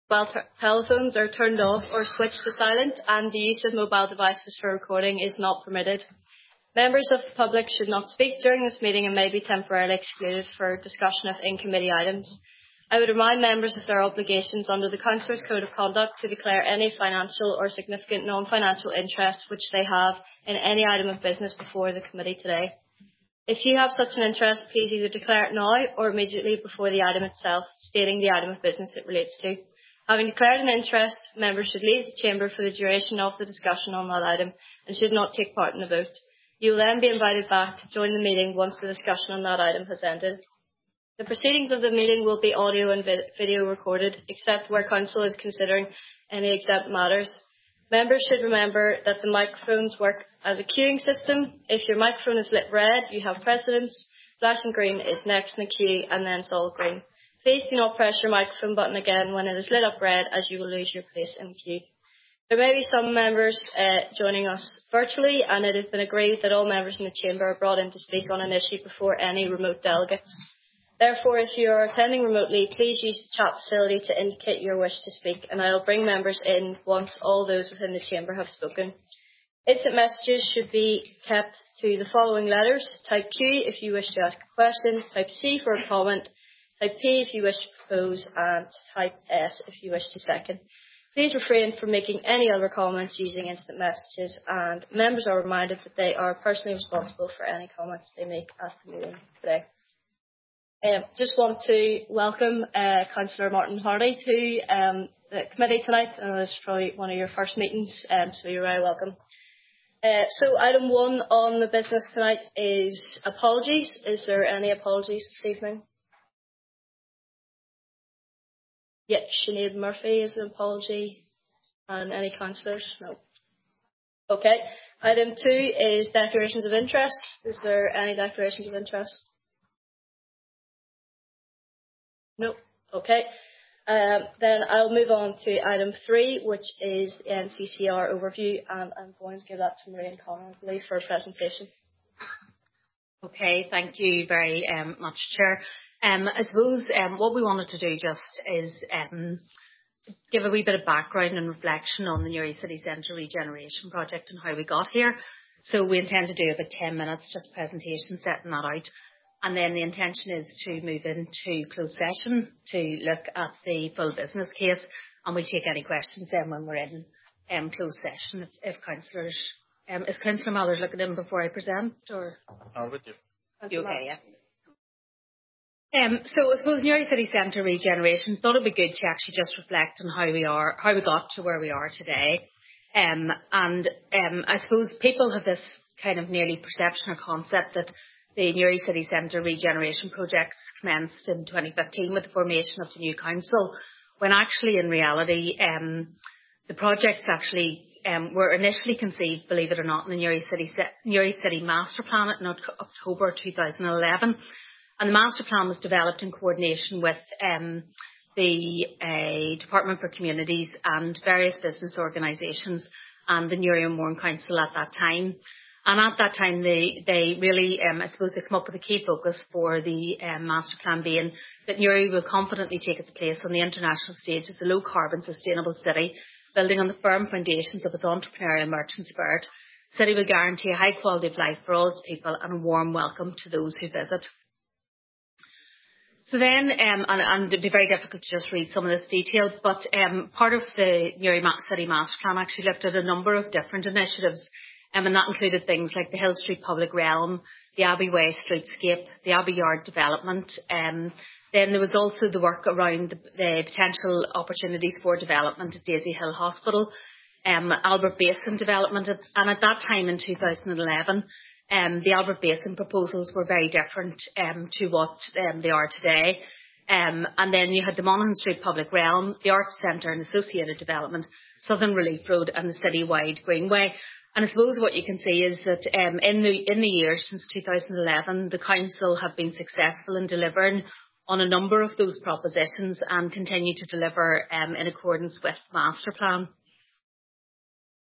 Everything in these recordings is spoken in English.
While telephones are turned off or switched to silent, and the use of mobile devices for recording is not permitted. Members of the public should not speak during this meeting and may be temporarily excluded for discussion of in-committee items. I would remind members of their obligations under the Councillors' Code of Conduct to declare any financial or significant non-financial interest which they have in any item of business before the committee today. If you have such an interest, please either declare it now or immediately before the item itself, stating the item of business it relates to. Having declared an interest, members should leave the chamber for the duration of the discussion on that item and should not take part in the vote. You will then be invited back to join the meeting once the discussion on that item has ended. The proceedings of the meeting will be audio and video recorded, except where Council is considering any exempt matters. Members should remember that the microphones work as a queuing system. If your microphone is lit red, you have precedence. Flashing green is next in the queue, and then solid green. Please do not press your microphone button again when it is lit up red, as you will lose your place in the queue. There may be some members joining us virtually, and it has been agreed that all members in the chamber are brought in to speak on an issue before any remote delegates. Therefore, if you are attending remotely, please use the chat facility to indicate your wish to speak, and I will bring members in once all those within the chamber have spoken. Instant messages should be kept to the following letters. Type Q if you wish to ask a question, type C for a comment, type P if you wish to propose, and type S if you wish to second. Please refrain from making any other comments using instant messages, and members are reminded that they are personally responsible for any comments they make at the meeting today. Just want to welcome Councillor Martin Hardy to the committee tonight. I know this is probably one of your first meetings, so you're very welcome. So item 1 on the business tonight is apologies. Is there any apologies this evening? Yeah, Sinead Murphy is an apology. And any councillors? No. Okay. Item 2 is declarations of interest. Is there any declarations of interest? No. Okay. Then I'll move on to item 3, which is the NCCR overview, and I'm going to give that to Maureen Connolly for a presentation. Okay, thank you very much, Chair. I suppose what we wanted to do just is give a wee bit of background and reflection on the Newry City Centre regeneration project and how we got here. So we intend to do about 10 minutes, just presentation, setting that out. And then the intention is to move into closed session to look at the full business case, and we take any questions then when we're in closed session. If councillors, is Councillor Mallers looking in before I present, or? I'm with you. You okay, yeah. So I suppose Newry City Centre regeneration, thought it'd be good to actually just reflect on how we got to where we are today. I suppose people have this kind of nearly perception or concept that the Newry City Centre regeneration project commenced in 2015 with the formation of the new council, when actually in reality the projects actually were initially conceived, believe it or not, in the Newry City Master Plan in October 2011. And the Master Plan was developed in coordination with the Department for Communities and various business organisations and the Newry and Mourne Council at that time. And at that time, they really, I suppose, they come up with a key focus for the Master Plan being that Newry will confidently take its place on the international stage as a low-carbon, sustainable city, building on the firm foundations of its entrepreneurial merchant spirit. City will guarantee a high quality of life for all its people and a warm welcome to those who visit. So then, and it'd be very difficult to just read some of this detail, but part of the Newry City Master Plan actually looked at a number of different initiatives. And that included things like the Hill Street Public Realm, the Abbey Way Streetscape, the Abbey Yard development. Then there was also the work around the potential opportunities for development at Daisy Hill Hospital, Albert Basin development. And at that time in 2011, the Albert Basin proposals were very different to what they are today. And then you had the Monaghan Street Public Realm, the Arts Centre and associated development, Southern Relief Road and the city-wide Greenway. And I suppose what you can see is that in the years since 2011, the council have been successful in delivering on a number of those propositions and continue to deliver in accordance with the Master Plan.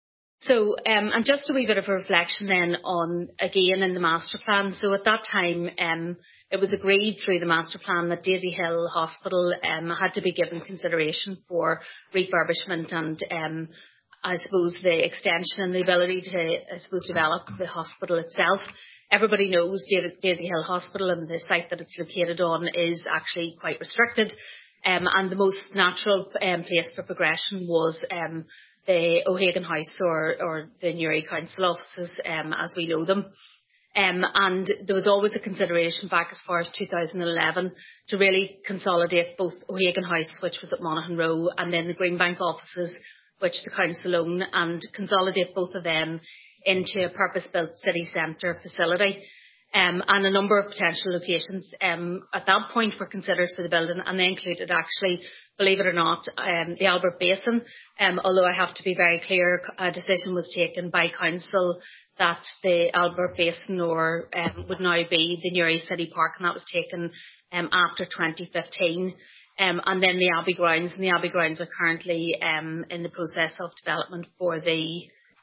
So, and just a wee bit of a reflection then on, again, in the master plan. So at that time, it was agreed through the master plan that Daisy-Hill Hospital had to be given consideration for refurbishment and I suppose the extension and the ability to, I suppose, develop the hospital itself. Everybody knows Daisy-Hill Hospital and the site that it's located on is actually quite restricted. And the most natural place for progression was the O'Hagan House or the Newry Council offices as we know them. And there was always a consideration back as far as 2011 to really consolidate both O'Hagan House, which was at Monaghan Row, and then the Greenbank offices, which the council own, and consolidate both of them into a purpose-built city centre facility. And a number of potential locations at that point were considered for the building, and they included actually, believe it or not, the Albert Basin. Although I have to be very clear, a decision was taken by council that the Albert Basin would now be the Newry City Park, and that was taken after 2015. And then the Abbey Grounds, and the Abbey Grounds are currently in the process of development for the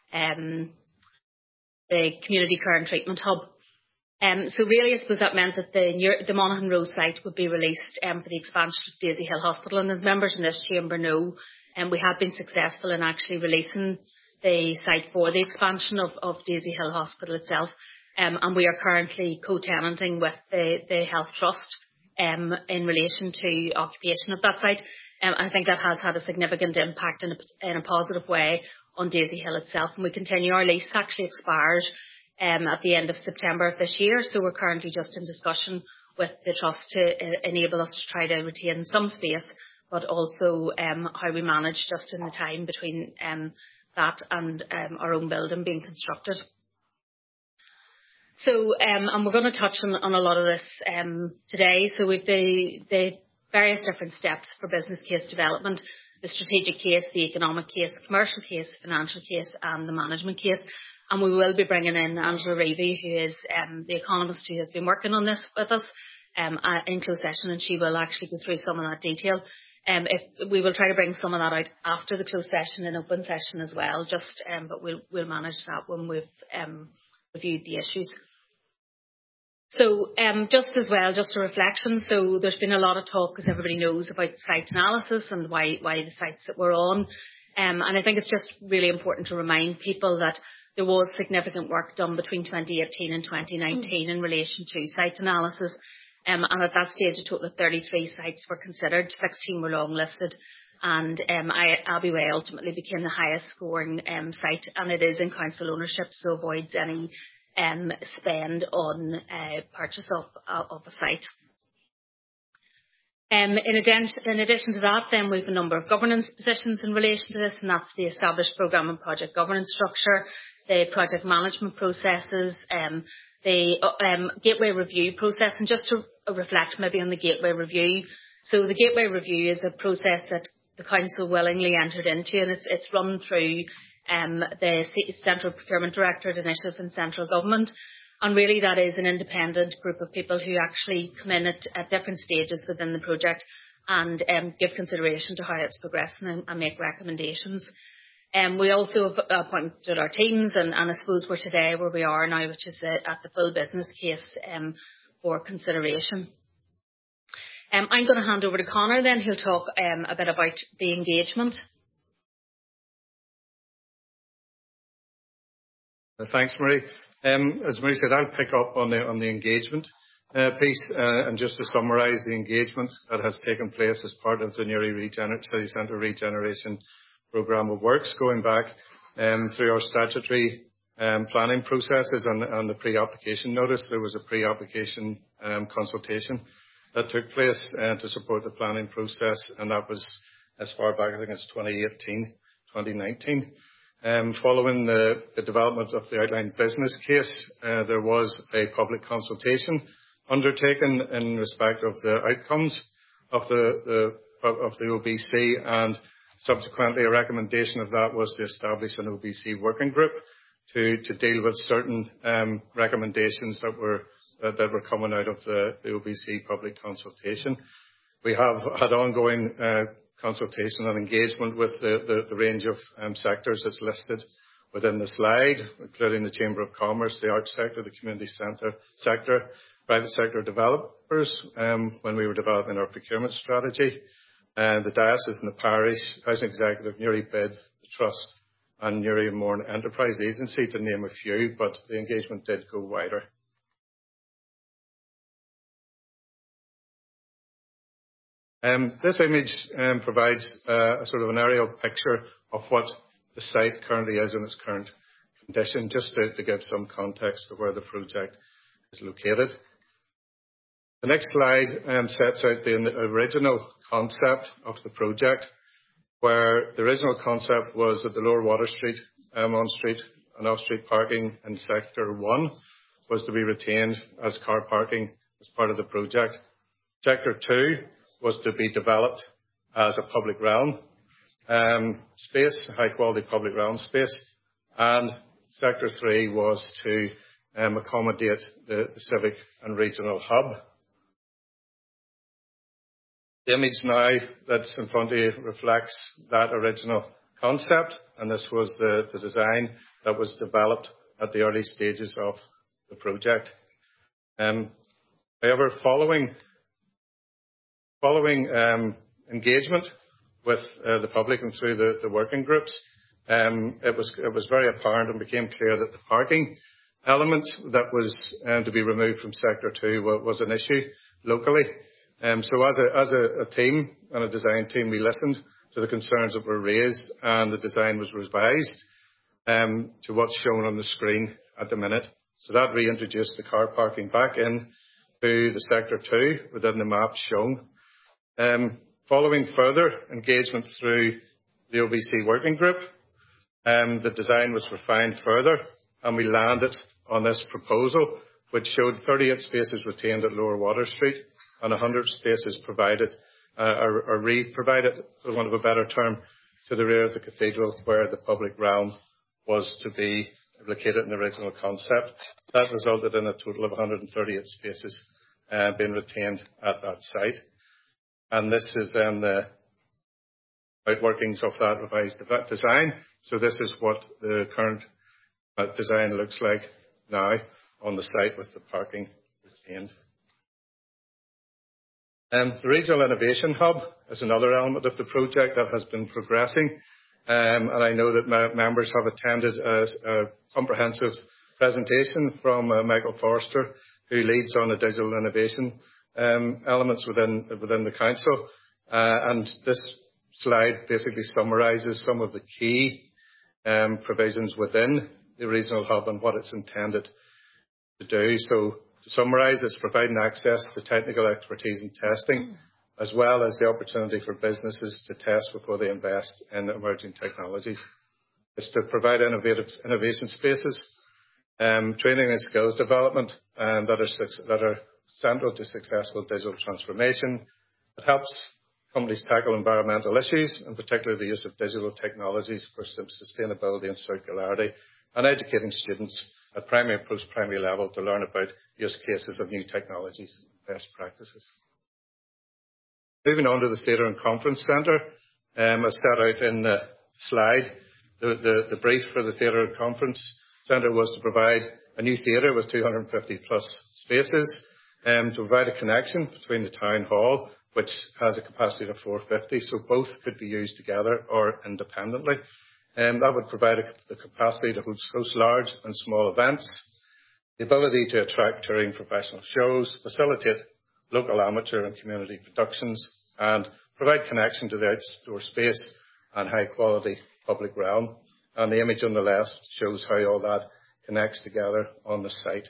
community care and treatment hub. So really, I suppose that meant that the Monaghan Row site would be released for the expansion of Daisy-Hill Hospital. And as members in this chamber know, we have been successful in actually releasing the site for the expansion of Daisy-Hill Hospital itself. And we are currently co-tenanting with the Health Trust in relation to occupation of that site. I think that has had a significant impact in a positive way on Daisy-Hill itself. And we continue, our lease actually expires at the end of September of this year. So we're currently just in discussion with the Trust to enable us to try to retain some space, but also how we manage just in the time between that and our own building being constructed. So, and we're going to touch on a lot of this today. So we've the various different steps for business case development, the strategic case, the economic case, commercial case, financial case, and the management case. And we will be bringing in Angela Reevy, who is the economist who has been working on this with us in closed session, and she will actually go through some of that detail. If we will try to bring some of that out after the closed session in open session as well, but we'll manage that when we've reviewed the issues. So just a reflection. So there's been a lot of talk, as everybody knows, about site analysis and why the sites that we're on. And I think it's just really important to remind people that there was significant work done between 2018 and 2019 in relation to site analysis. And at that stage, a total of 33 sites were considered, 16 were long listed, and Abbey Way ultimately became the highest scoring site, and it is in council ownership, so avoids any spend on purchase of a site. In addition to that, then we have a number of governance positions in relation to this, and that's the established programme and project governance structure, the project management processes, the gateway review process. And just to reflect maybe on the gateway review. So the gateway review is a process that the council willingly entered into, and it's run through the Central Procurement Directorate initiative in central government. And really that is an independent group of people who actually come in at different stages within the project and give consideration to how it's progressing and make recommendations. We also have appointed our teams, and I suppose we're today where we are now, which is at the full business case for consideration. I'm going to hand over to Conor then, who'll talk a bit about the engagement. Thanks, Marie. As Marie said, I'll pick up on the engagement piece, and just to summarise the engagement that has taken place as part of the Newry City Centre Regeneration Programme of Works, going back through our statutory planning processes and the pre-application notice. There was a pre-application consultation that took place to support the planning process, and that was as far back, I think it's 2018, 2019. Following the development of the outlined business case, there was a public consultation undertaken in respect of the outcomes of the OBC, and subsequently a recommendation of that was to establish an OBC working group to deal with certain recommendations that were coming out of the OBC public consultation. We have had ongoing consultation and engagement with the range of sectors that's listed within the slide, including the Chamber of Commerce, the arts sector, the community sector, private sector developers, when we were developing our procurement strategy, and the diocese and the parish, housing executive, Newry Bid, the Trust, and Newry and Mourne Enterprise Agency, to name a few, but the engagement did go wider. This image provides a sort of an aerial picture of what the site currently is in its current condition, just to give some context of where the project is located. The next slide sets out the original concept of the project, where the original concept was that the Lower Water Street, on-street and off-street parking in Sector 1 was to be retained as car parking as part of the project. Sector 2 was to be developed as a public realm space, high quality public realm space, and Sector 3 was to accommodate the civic and regional hub. The image now that's in front of you reflects that original concept, and this was the design that was developed at the early stages of the project. However, following engagement with the public and through the working groups, it was very apparent and became clear that the parking element that was to be removed from Sector 2 was an issue locally. So as a team and a design team, we listened to the concerns that were raised, and the design was revised to what's shown on the screen at the minute. So that reintroduced the car parking back in to the Sector 2 within the map shown. Following further engagement through the OBC working group, the design was refined further, and we landed on this proposal, which showed 38 spaces retained at Lower Water Street and 100 spaces provided, or re-provided, for want of a better term, to the rear of the cathedral, where the public realm was to be located in the original concept. That resulted in a total of 138 spaces being retained at that site. And this is then the outworkings of that revised design. So this is what the current design looks like now on the site with the parking retained. The Regional Innovation Hub is another element of the project that has been progressing. And I know that members have attended a comprehensive presentation from Michael Forster, who leads on the digital innovation elements within the council. And this slide basically summarises some of the key provisions within the regional hub and what it's intended to do. So to summarise, it's providing access to technical expertise and testing, as well as the opportunity for businesses to test before they invest in emerging technologies. It's to provide innovation spaces, training and skills development that are central to successful digital transformation. It helps companies tackle environmental issues, in particular the use of digital technologies for sustainability and circularity, and educating students at primary and post-primary level to learn about use cases of new technologies and best practices. Moving on to the Theatre and Conference Centre, as set out in the slide, the brief for the Theatre and Conference Centre was to provide a new theatre with 250 plus spaces, to provide a connection between the Town Hall, which has a capacity of 450, so both could be used together or independently. That would provide the capacity to host large and small events, the ability to attract touring professional shows, facilitate local amateur and community productions, and provide connection to the outdoor space and high quality public realm. And the image on the left shows how all that connects together on the site.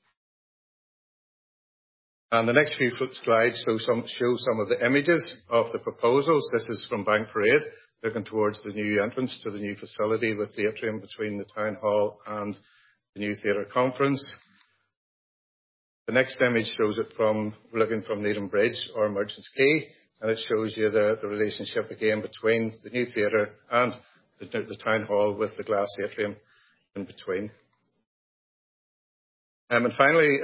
And the next few slides show some of the images of the proposals. This is from Bank Parade, looking towards the new entrance to the new facility with the atrium between the Town Hall and the new theatre conference. The next image shows it looking from Needham Bridge or Merchants Quay, and it shows you the relationship again between the new theatre and the Town Hall with the glass atrium in between. And finally,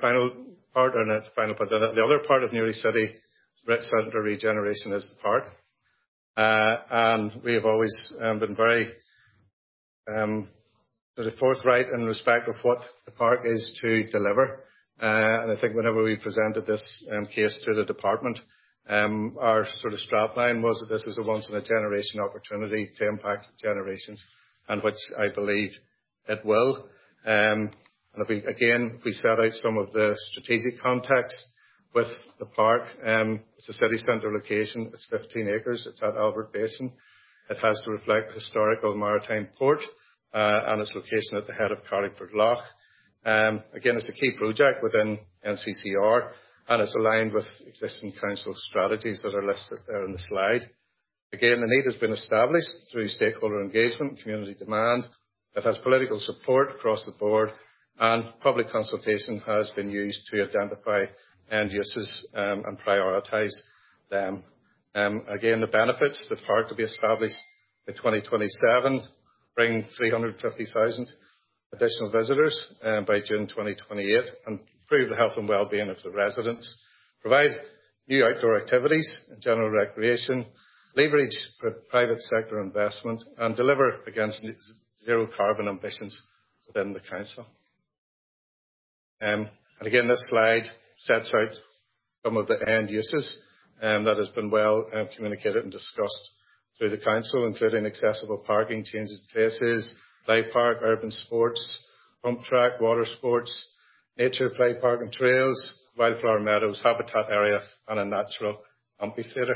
the other part of Newry City Centre regeneration is the park. And we have always been very sort of forthright in respect of what the park is to deliver. And I think whenever we presented this case to the department, our sort of strapline was that this is a once in a generation opportunity to impact generations, and which I believe it will. And if we set out some of the strategic context with the park, it's a city centre location, it's 15 acres, it's at Albert Basin. It has to reflect historical maritime port, and its location at the head of Carlingford Lough. Again, it's a key project within NCCR, and it's aligned with existing council strategies that are listed there in the slide. Again, the need has been established through stakeholder engagement and community demand. It has political support across the board, and public consultation has been used to identify end uses and prioritise them. Again, the benefits, the park to be established by 2027, bring 350,000 additional visitors by June 2028, and improve the health and well-being of the residents, provide new outdoor activities and general recreation, leverage private sector investment, and deliver against zero carbon ambitions within the council. And again, this slide sets out some of the end uses that has been well communicated and discussed through the council, including accessible parking, changing places, play park, urban sports, pump track, water sports, nature play park and trails, wildflower meadows, habitat area, and a natural amphitheatre.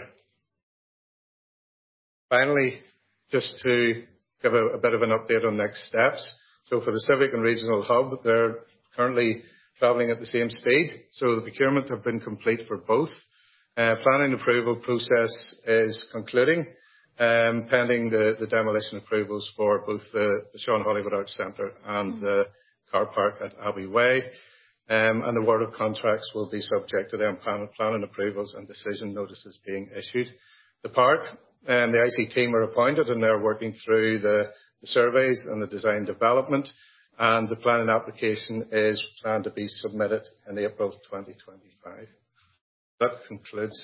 Finally, just to give a bit of an update on next steps. So for the Civic and Regional Hub, they're currently travelling at the same speed. So the procurement have been complete for both. Planning approval process is concluding, pending the demolition approvals for both the Sean Hollywood Arts Centre and the car park at Abbey Way. And the award of contracts will be subject to them planning approvals and decision notices being issued. The park and the IC team are appointed, and they're working through the surveys and the design development, and the planning application is planned to be submitted in April 2025. That concludes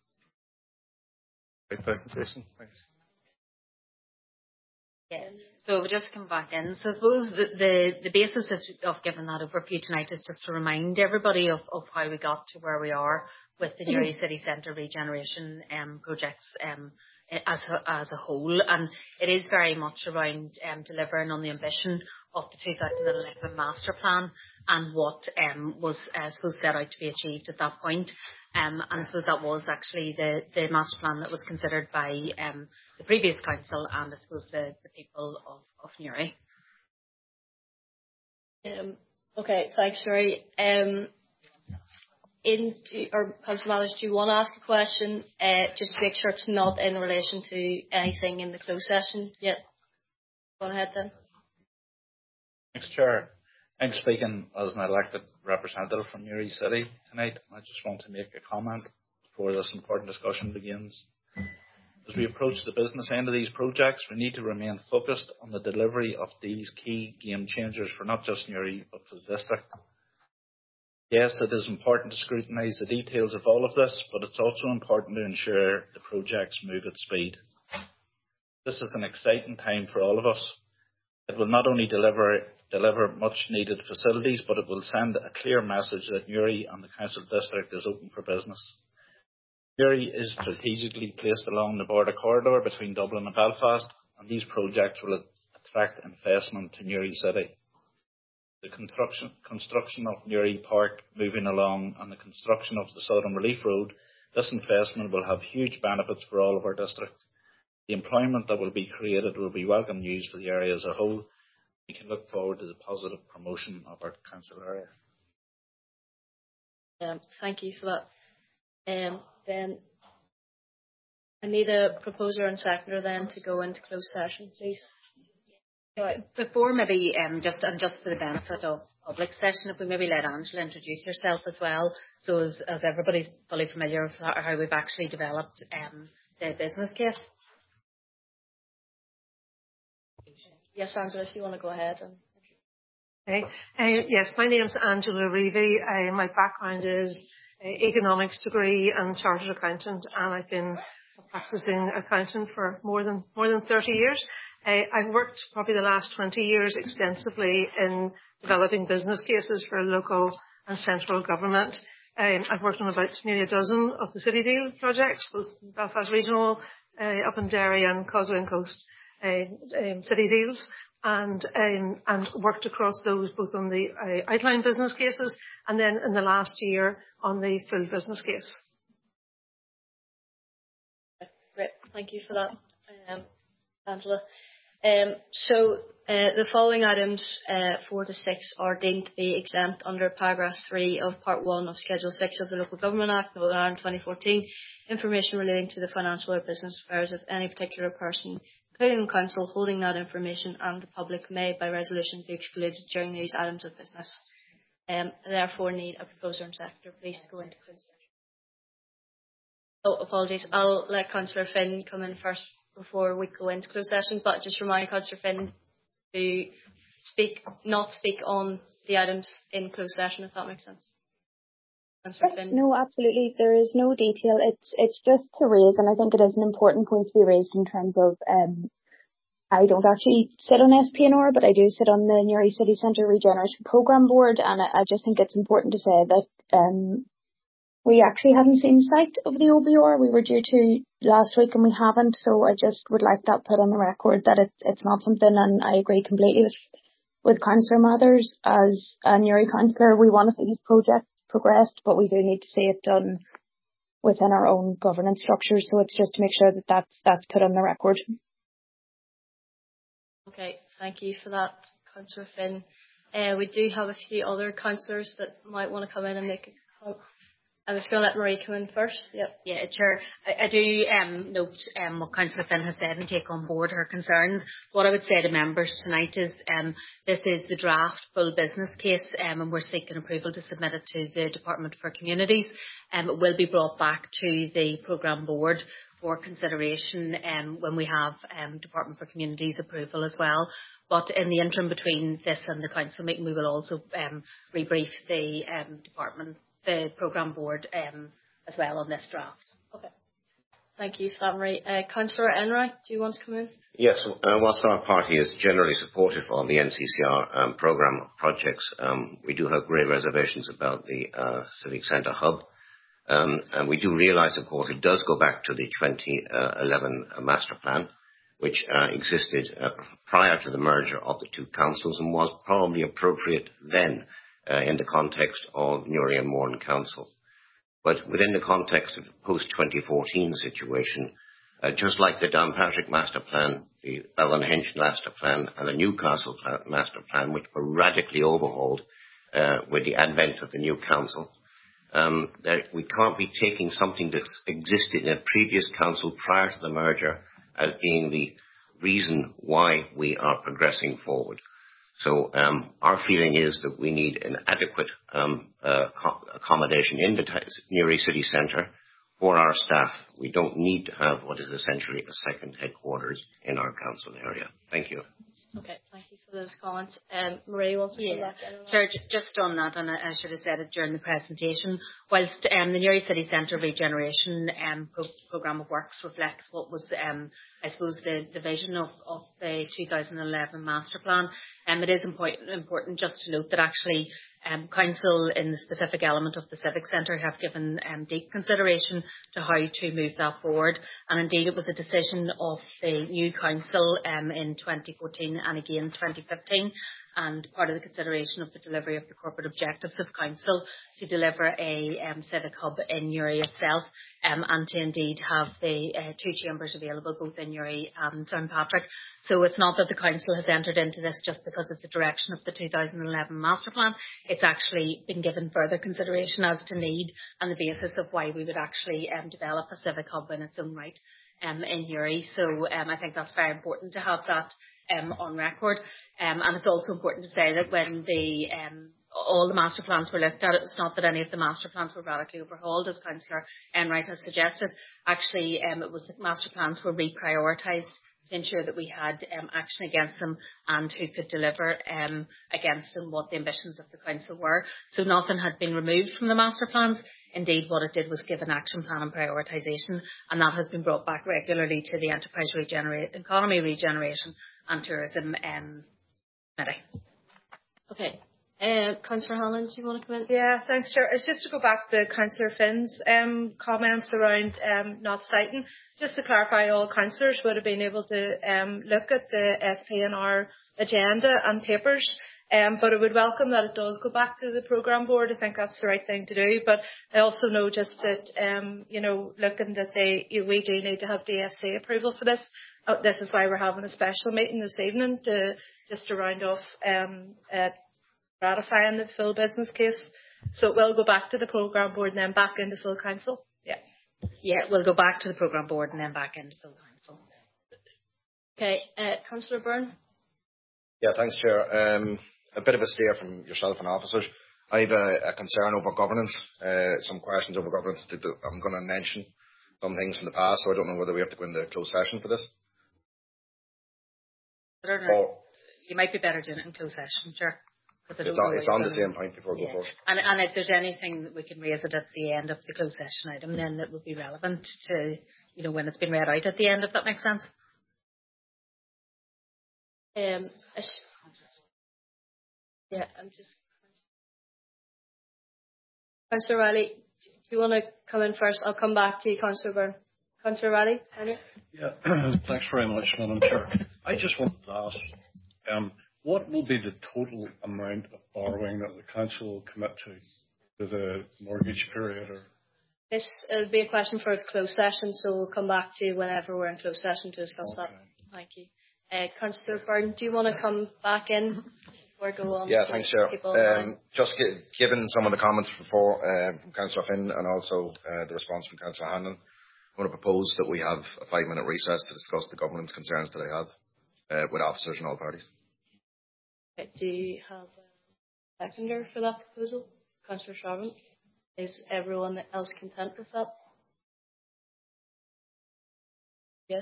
my presentation. Thanks. Yeah. So we'll just come back in. So I suppose the basis of giving that overview tonight is just to remind everybody of how we got to where we are with the Newry City Centre regeneration projects as a whole. And it is very much around delivering on the ambition of the 2011 master plan and what was set out to be achieved at that point. And so that was actually the master plan that was considered by the previous council and I suppose the people of Newry. Okay, thanks, Rory. Councillor Manners, do you want to ask a question? Just to make sure it's not in relation to anything in the closed session yet. Go ahead then. Thanks, Chair. I'm speaking as an elected representative from Newry City tonight. I just want to make a comment before this important discussion begins. As we approach the business end of these projects, we need to remain focused on the delivery of these key game changers for not just Newry, but for the district. Yes, it is important to scrutinise the details of all of this, but it's also important to ensure the projects move at speed. This is an exciting time for all of us. It will not only deliver much needed facilities, but it will send a clear message that Newry and the Council District is open for business. Newry is strategically placed along the border corridor between Dublin and Belfast, and these projects will attract investment to Newry City. The construction of Newry Park moving along and the construction of the Southern Relief Road, this investment will have huge benefits for all of our district. The employment that will be created will be welcome news for the area as a whole. We can look forward to the positive promotion of our council area. Thank you for that. Then I need a proposer and seconder then to go into closed session, please. Before maybe just for the benefit of public session, if we maybe let Angela introduce herself as well, so as everybody's fully familiar with how we've actually developed the business case. Yes, Angela, if you want to go ahead. Okay. Yes, my name's Angela Reevy. My background is economics degree and chartered accountant, and I've been a practicing accountant for more than 30 years. I've worked probably the last 20 years extensively in developing business cases for local and central government. I've worked on about nearly a dozen of the City Deal projects, both Belfast Regional, up in Derry and Causeway and Coast City Deals, and worked across those both on the outline business cases and then in the last year on the full business case. Great, thank you for that, Angela. The following items 4 to 6 are deemed to be exempt under paragraph 3 of part 1 of Schedule 6 of the Local Government Act, Northern Ireland 2014, information relating to the financial or business affairs of any particular person, including the Council, holding that information, and the public may by resolution be excluded during these items of business. Therefore need a proposer and secretary please to go into closed session. Oh, apologies, I'll let Councillor Finn come in first before we go into closed session, but just remind Councillor Finn to not speak on the items in closed session, if that makes sense. Councillor Finn. No, absolutely. There is no detail. It's just to raise, and I think it is an important point to be raised in terms of I don't actually sit on SPNR, but I do sit on the Newry City Centre Regeneration Programme Board, and I just think it's important to say that we actually haven't seen sight of the OBR. We were due to last week and we haven't, so I just would like that put on the record that it's not something, and I agree completely with Councillor Mathers. As a Newry councillor, we want to see these projects progressed, but we do need to see it done within our own governance structures, so it's just to make sure that that's put on the record. Okay, thank you for that, Councillor Finn. We do have a few other councillors that might want to come in and make a comment. I'm just going to let Marie come in first. Yep. Yeah, Chair. I do note what Councillor Finn has said and take on board her concerns. What I would say to members tonight is this is the draft full business case and we're seeking approval to submit it to the Department for Communities. It will be brought back to the Programme Board for consideration when we have Department for Communities approval as well. But in the interim between this and the Council meeting, we will also rebrief the the Programme Board as well on this draft. Okay. Thank you for that, Marie. Councillor Enright, do you want to come in? Yes, whilst our party is generally supportive of the NCCR programme projects, we do have great reservations about the Civic Centre Hub. And we do realise, of course, it does go back to the 2011 master plan, which existed prior to the merger of the two councils and was probably appropriate then in the context of Newry and Mourne Council. But within the context of the post-2014 situation, just like the Downpatrick Master Plan, the Ballinhinch Master Plan and the Newcastle Master Plan, which were radically overhauled with the advent of the new council, that we can't be taking something that's existed in a previous council prior to the merger as being the reason why we are progressing forward. So our feeling is that we need an adequate accommodation in the Newry City Centre for our staff. We don't need to have what is essentially a second headquarters in our council area. Thank you. Okay, thank you for those comments. Marie wants to come back in. Sure, just on that, and I should have said it during the presentation, whilst the Newry City Centre Regeneration Programme of Works reflects what was, I suppose, the vision of the 2011 Master Plan, it is important just to note that actually Council in the specific element of the Civic Centre have given deep consideration to how to move that forward, and indeed it was a decision of the new Council in 2014 and again 2015, and part of the consideration of the delivery of the corporate objectives of Council to deliver a civic hub in Newry itself, and to indeed have the two chambers available both in Newry and Downpatrick. So it's not that the Council has entered into this just because it's a direction of the 2011 Master Plan. It's actually been given further consideration as to need and the basis of why we would actually develop a civic hub in its own right in Newry. So I think that's very important to have that on record. And it's also important to say that when all the master plans were looked at, it's not that any of the master plans were radically overhauled, as Councillor Enright has suggested. Actually, it was the master plans were reprioritised to ensure that we had action against them and who could deliver against them, what the ambitions of the council were. So nothing had been removed from the master plans. Indeed, what it did was give an action plan and prioritisation, and that has been brought back regularly to the Enterprise Economy Regeneration and Tourism Committee. Okay. Councillor Hanlon, do you want to come in? Yeah, thanks, Chair. It's just to go back to Councillor Finn's comments around not citing. Just to clarify, all councillors would have been able to look at the SPNR agenda and papers, but I would welcome that it does go back to the programme board. I think that's the right thing to do. But I also know just that, looking that we do need to have DSC approval for this. This is why we're having a special meeting this evening to round off ratifying the full business case. So it will go back to the programme board and then back into full council. Yeah, we'll go back to the programme board and then back into full council. Okay, Councillor Byrne. Yeah, thanks, Chair. A bit of a steer from yourself and officers. I have a concern over governance, some questions over governance. I'm going to mention some things in the past, so I don't know whether we have to go into closed session for this. I don't know. You might be better doing it in closed session, sure. It's on the same point before we go forward. And if there's anything that we can raise it at the end of the closed session item, then that would be relevant to, when it's been read out at the end, if that makes sense. Councillor Riley, do you want to come in first? I'll come back to you, Councillor Byrne. Councillor Riley? Yeah, thanks very much, Madam Chair. I just wanted to ask, what will be the total amount of borrowing that the council will commit to the mortgage period? This will be a question for a closed session, so we'll come back to you whenever we're in closed session to discuss that. Thank you. Councillor Byrne, do you want to come back in before I go on? Yeah, thanks, Chair. Just given some of the comments before from Councillor Finn and also the response from Councillor Hanlon, I want to propose that we have a 5-minute recess to discuss the governance concerns that I have with officers and all parties. Okay, do you have a seconder for that proposal? Councillor Sharman? Is everyone else content with that? Yes?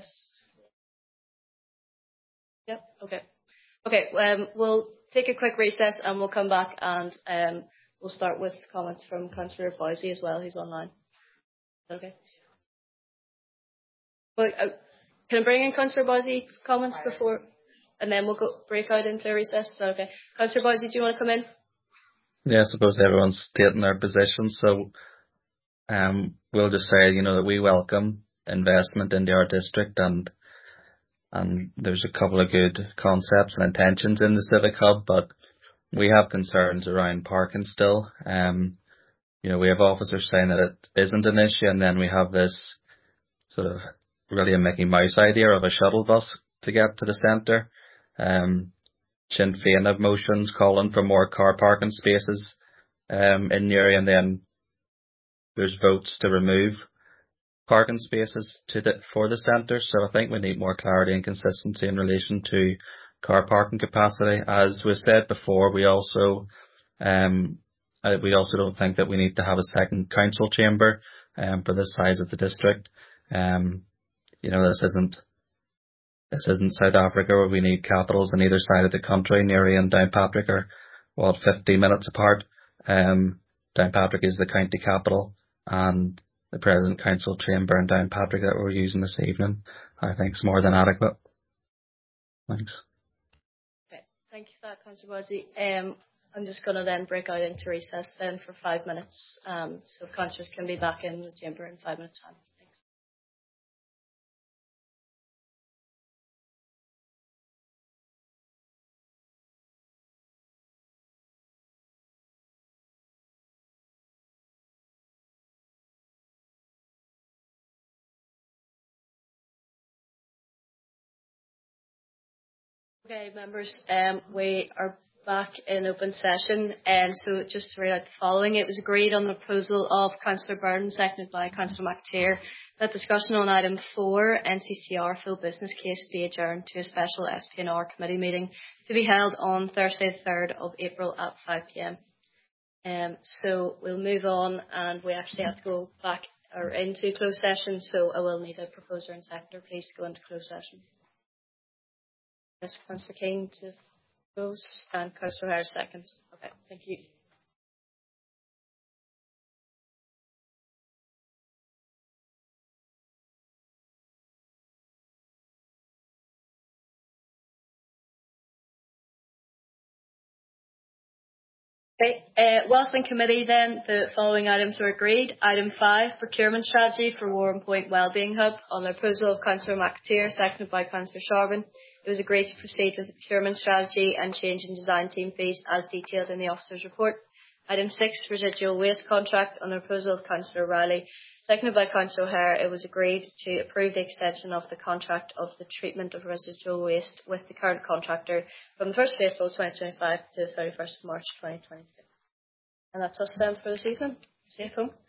Yep, okay. Okay, we'll take a quick recess and we'll come back and we'll start with comments from Councillor Boise as well, who's online. Okay. Well, can I bring in Councillor Boise's comments before, and then we'll break out into a recess? Is that okay? Councillor Boise, do you want to come in? Yeah, I suppose everyone's stating their position, so we'll just say, that we welcome investment into our district, and there's a couple of good concepts and intentions in the Civic Hub, but we have concerns around parking still. We have officers saying that it isn't an issue, and then we have this sort of really a Mickey Mouse idea of a shuttle bus to get to the centre. Sinn Féin have motions calling for more car parking spaces in Newry, and then there's votes to remove parking spaces for the centre. So I think we need more clarity and consistency in relation to car parking capacity. As we've said before, we also don't think that we need to have a second council chamber for the size of the district. This isn't South Africa where we need capitals on either side of the country. Newry and Downpatrick are 50 minutes apart. Downpatrick is the county capital, and the present council chamber in Downpatrick that we're using this evening, I think, is more than adequate. Thanks. Okay, thank you for that, Councillor Boise. I'm just going to then break out into recess then for 5 minutes, so councillors can be back in the chamber in 5 minutes' time. Thanks. Okay, members, we are back in open session, and so just to read out the following. It was agreed on the proposal of Councillor Byrne, seconded by Councillor McTeer, that discussion on item 4, NCCR full business case, be adjourned to a special SPNR committee meeting to be held on Thursday, 3rd of April at 5 p.m. So we'll move on, and we actually have to go back or into closed session, so I will need a proposer and seconder. Please go into closed session. Yes, Councillor King to propose and Councillor O'Hare second. Okay, thank you. Okay, whilst in committee then, the following items were agreed. Item 5, procurement strategy for Warren Point Wellbeing Hub. On the proposal of Councillor McAteer, seconded by Councillor Sharvin, it was agreed to proceed with the procurement strategy and change in design team fees as detailed in the officer's report. Item 6, residual waste contract. On the proposal of Councillor Riley, seconded by Councillor O'Hare, it was agreed to approve the extension of the contract of the treatment of residual waste with the current contractor from the 1st of April 2025 to the 31st of March 2026. And that's us then for this evening. See you home.